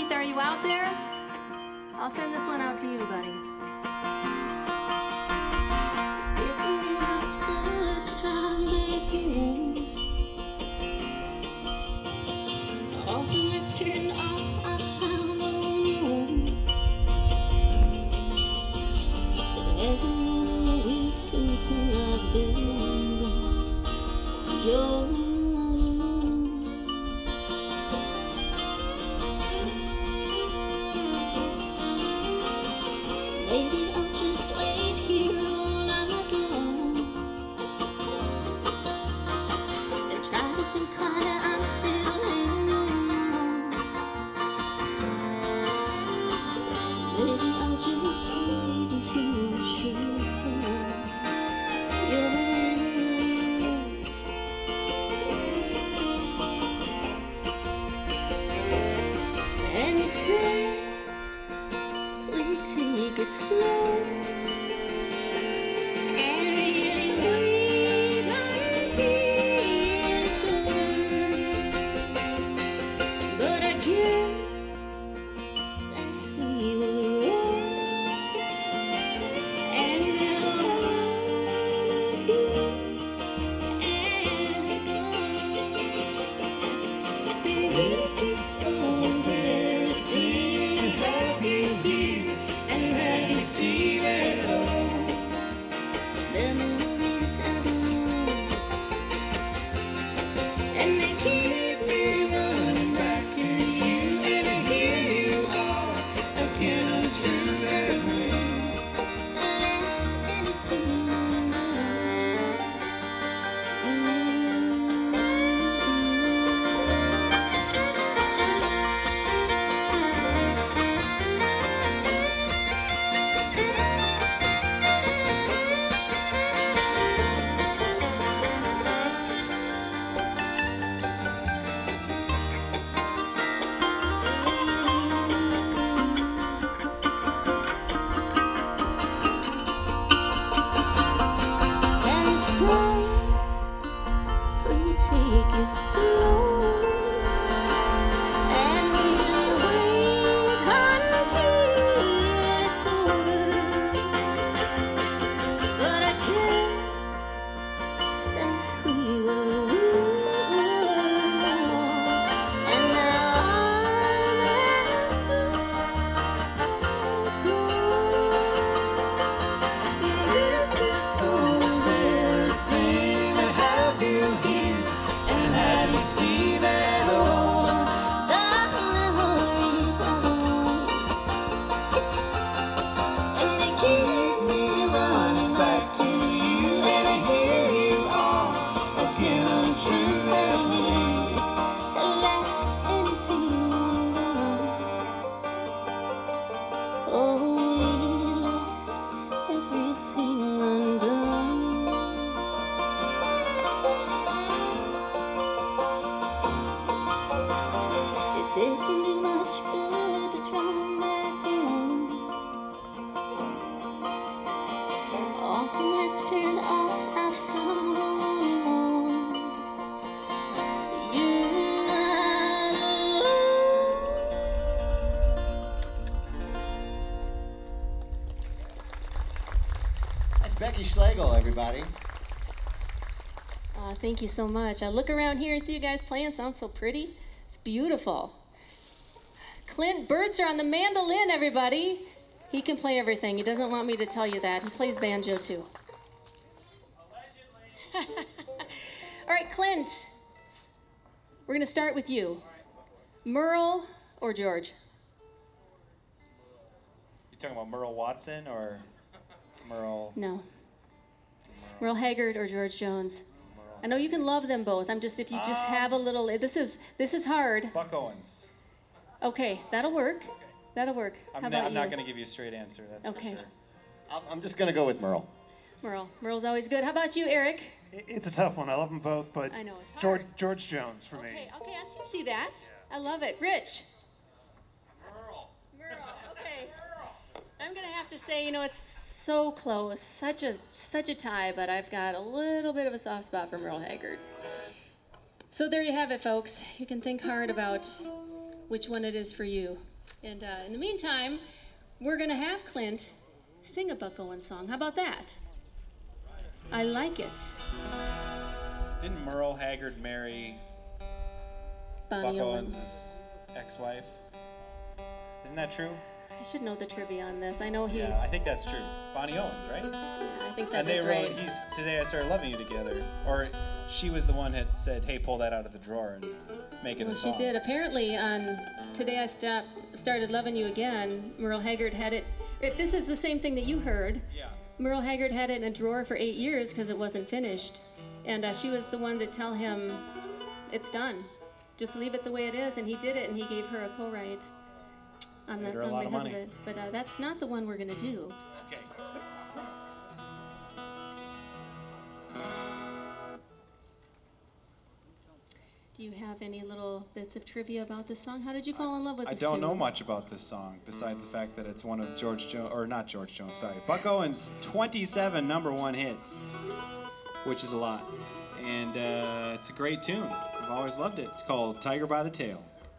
Keith, are you out there? I'll send this one out to you, buddy. It would be much good to try making all the lights turned off. I found a room. It hasn't been a week since I've been gone. You're maybe I'll just wait here all night long and try to think why I'm still hanging on. Maybe I'll just wait until she's gone. And you say we take it slow and really wait until it's over. But I guess that we were wrong, and now all is good as gone. And this is so embarrassing to have you here and have you see that all memories have gone, and they keep me running back to you, and I hear you all again untrue. Never will left anything undone. And so we take it slow and really wait until it's over. But I guess that we were wrong, and now I'm as good as gone. This is so embarrassing to have you here and have you see that all the memories have gone, and they keep me running back to you, and I hear you all again untrue. That we left anything undone. Oh, we left everything undone. It didn't do much good to try back home. All the lights turned off. I found a one home. You're not alone. That's Becky Schlegel, everybody. Aw, thank you so much. I look around here and see you guys playing. It sounds so pretty. It's beautiful. Clint Burtzer on the mandolin, everybody. He can play everything. He doesn't want me to tell you that. He plays banjo, too. Allegedly. All right, Clint. We're going to start with you. Merle or George? You talking about Merle Watson or Merle? No. Merle Haggard or George Jones? I know you can love them both. I'm just, if you just have a little, this is hard. Buck Owens. Okay, that'll work. That'll work. How about I'm you? not going to give you a straight answer, that's Okay. for sure. I'm just going to go with Merle. Merle's always good. How about you, Eric? It's a tough one. I love them both, but I know, it's hard. George Jones for me. Okay, I can see that. I love it. Rich? Merle, okay. I'm going to have to say, it's so close. Such a tie, but I've got a little bit of a soft spot for Merle Haggard. So there you have it, folks. You can think hard about which one it is for you. And in the meantime, we're going to have Clint sing a Buck Owens song. How about that? I like it. Didn't Merle Haggard marry Buck Bonnie Owens' ex-wife? Isn't that true? I should know the trivia on this. I know he. Yeah, I think that's true. Bonnie Owens, right? Yeah, I think that And they is wrote, right. Today I Started Loving You together. Or she was the one that said, hey, pull that out of the drawer and make it Well, a she song. did. Apparently, on Today I Started Loving You Again, Merle Haggard had it. If this is the same thing that you heard, Yeah. Merle Haggard had it in a drawer for 8 years because it wasn't finished. And she was the one to tell him, it's done. Just leave it the way it is. And he did it, and he gave her a co-write on that Made her a song lot of because of money. it. But that's not the one we're going to do. Okay. Do you have any little bits of trivia about this song? How did you fall in love with I this don't tune? know much about this song besides the fact that it's one of George Jones, or not George Jones, sorry, Buck Owens' 27 number one hits, which is a lot. And it's a great tune. I've always loved it. It's called Tiger by the Tail.